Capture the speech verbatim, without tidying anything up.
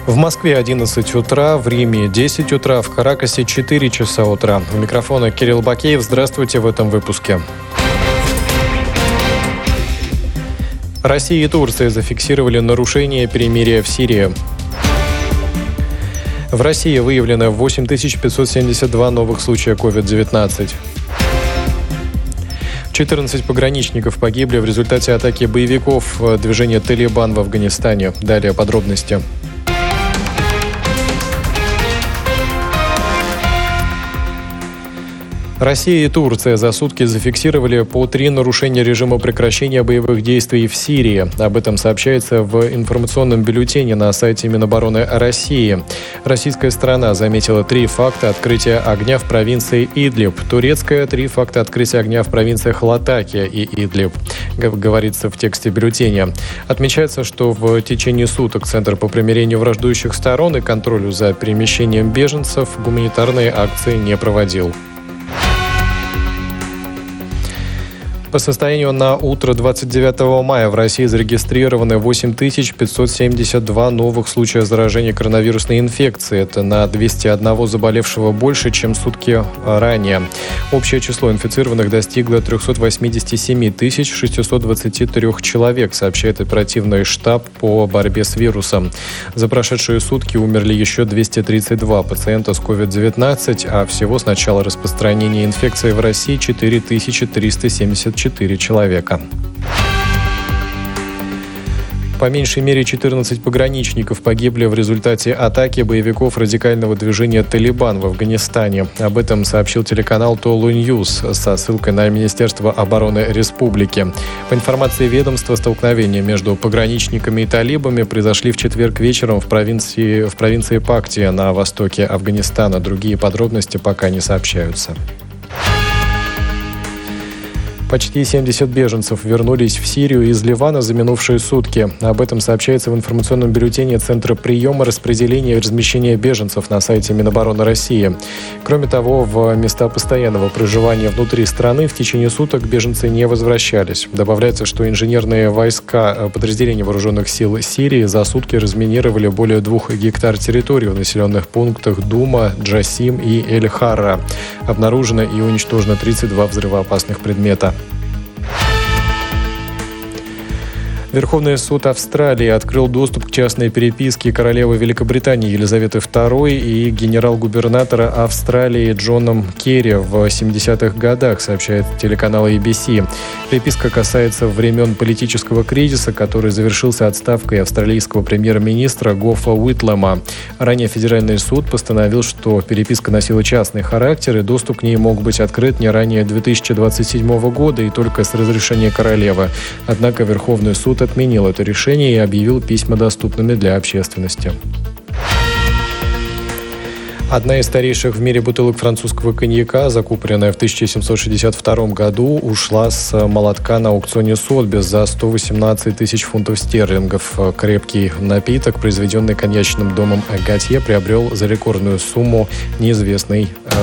В Москве одиннадцать утра, в Риме десять утра, в Каракасе четыре часа утра. У микрофона Кирилл Бакеев. Здравствуйте в этом выпуске. Россия и Турция зафиксировали нарушение перемирия в Сирии. В России выявлено восемь тысяч пятьсот семьдесят два новых случая ковид девятнадцать. четырнадцать пограничников погибли в результате атаки боевиков движения «Талибан» в Афганистане. Далее подробности. Россия и Турция за сутки зафиксировали по три нарушения режима прекращения боевых действий в Сирии. Об этом сообщается в информационном бюллетене на сайте Минобороны России. Российская сторона заметила три факта открытия огня в провинции Идлиб. Турецкая – три факта открытия огня в провинциях Латакия и Идлиб, говорится в тексте бюллетеня. Отмечается, что в течение суток Центр по примирению враждующих сторон и контролю за перемещением беженцев гуманитарные акции не проводил. По состоянию на утро двадцать девятого мая в России зарегистрированы восемь тысяч пятьсот семьдесят два новых случая заражения коронавирусной инфекцией. Это на двести один заболевшего больше, чем сутки ранее. Общее число инфицированных достигло триста восемьдесят семь тысяч шестьсот двадцать три человек, сообщает оперативный штаб по борьбе с вирусом. За прошедшие сутки умерли еще двести тридцать два пациента с ковид девятнадцать, а всего с начала распространения инфекции в России четыре тысячи триста семьдесят четыре человека. По меньшей мере четырнадцать пограничников погибли в результате атаки боевиков радикального движения «Талибан» в Афганистане. Об этом сообщил телеканал Толу Ньюс со ссылкой на Министерство обороны республики. По информации ведомства, столкновения между пограничниками и талибами произошли в четверг вечером в провинции, в провинции Пактия на востоке Афганистана. Другие подробности пока не сообщаются. Почти семьдесят беженцев вернулись в Сирию из Ливана за минувшие сутки. Об этом сообщается в информационном бюллетене Центра приема, распределения и размещения беженцев на сайте Минобороны России. Кроме того, в места постоянного проживания внутри страны в течение суток беженцы не возвращались. Добавляется, что инженерные войска подразделений вооруженных сил Сирии за сутки разминировали более двух гектар территории в населенных пунктах Дума, Джасим и Эль-Харра. Обнаружено и уничтожено тридцать два взрывоопасных предмета. Верховный суд Австралии открыл доступ к частной переписке королевы Великобритании Елизаветы второй и генерал-губернатора Австралии Джоном Керри в семидесятых годах, сообщает телеканал эй би си. Переписка касается времен политического кризиса, который завершился отставкой австралийского премьер-министра Гофа Уитлема. Ранее федеральный суд постановил, что переписка носила частный характер, и доступ к ней мог быть открыт не ранее две тысячи двадцать седьмого года и только с разрешения королевы. Однако Верховный суд отменил это решение и объявил письма доступными для общественности. Одна из старейших в мире бутылок французского коньяка, закупленная в тысяча семьсот шестьдесят втором году, ушла с молотка на аукционе Сотбис за сто восемнадцать тысяч фунтов стерлингов. Крепкий напиток, произведенный коньячным домом Готье, приобрел за рекордную сумму неизвестный